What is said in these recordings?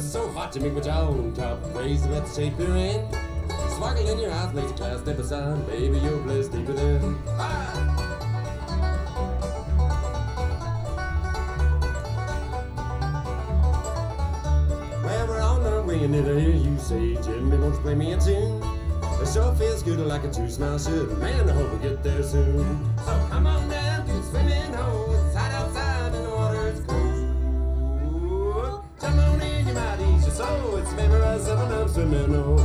it's so hot to make my jaw on top. Crazy about the shape you're in. Sparkle in your eyes makes a class step aside. Baby, you're blessed deep within. Well, we're on our way and never hear you say, Jimmy, won't you play me a tune? It sure feels good like a true smile should. Man, I hope we get there soon. So come on down to the swimming hole. It's hot outside and the water's cold. Jump on in, you might ease your soul. It's memorized of an swimming hole.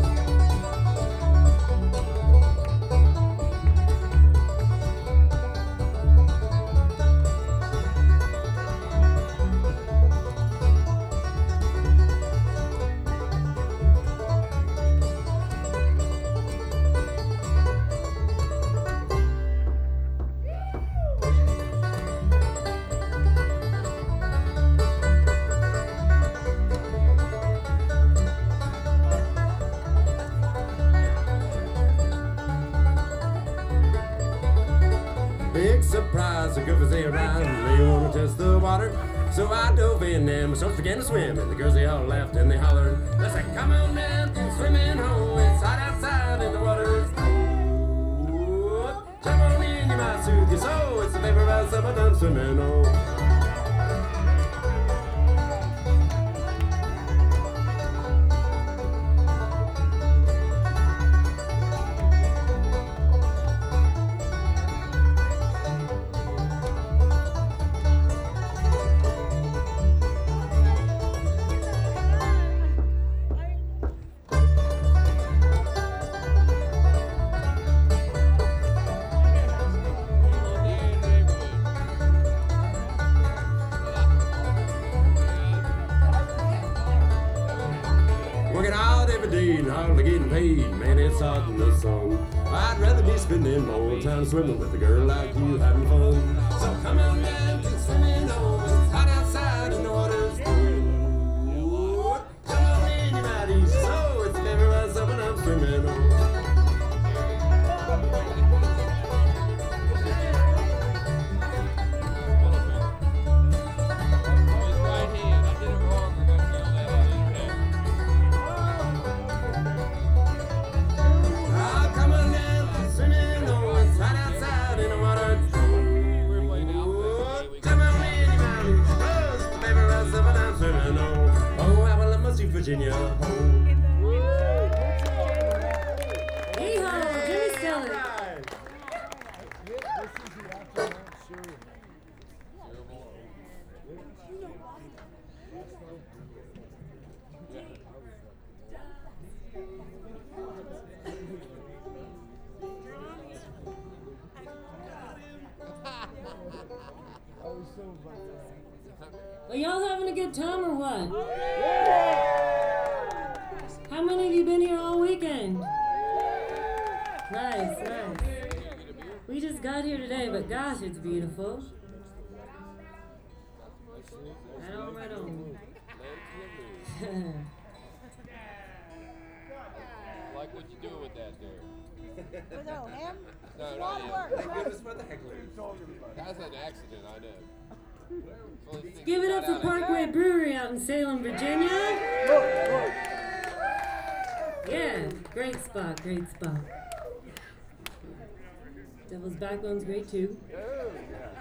Big surprise, the girls they arrived and they wanna test the water. So I dove in and my shorts began to swim, and the girls they all laughed and they hollered. They said, come on down to the swimming hole. It's hot outside and the water's cold. Jump on in, you might soothe your soul. It's the vaporized summertime swimming hole. Working out every day and hardly getting paid. Man, it's hot in the sun. I'd rather be spending more time swimming with a girl like you having fun. So come on down to the swimming hole. It's hot outside and the water's cold. Come on in, you might ease your soul. It's never rise up and I'm swimming hole. Virginia. Yeehaw, Jimmy Stellar. Are y'all having a good time or what? How many of you been here all weekend? Nice, nice. We just got here today, but gosh, it's beautiful. Right on, right on. Like what you doing with that there? With no him? No, It's a not lot of him. work. Thank goodness for the hecklers. That's an accident, I know. So let's Give it up for Parkway Brewery out in Salem, Virginia. Yeah, great spot, great spot. Devil's Backbone's great too.